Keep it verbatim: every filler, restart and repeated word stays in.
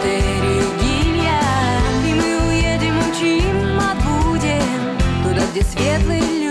И мы уедем, умчим, отбудем туда, где светлый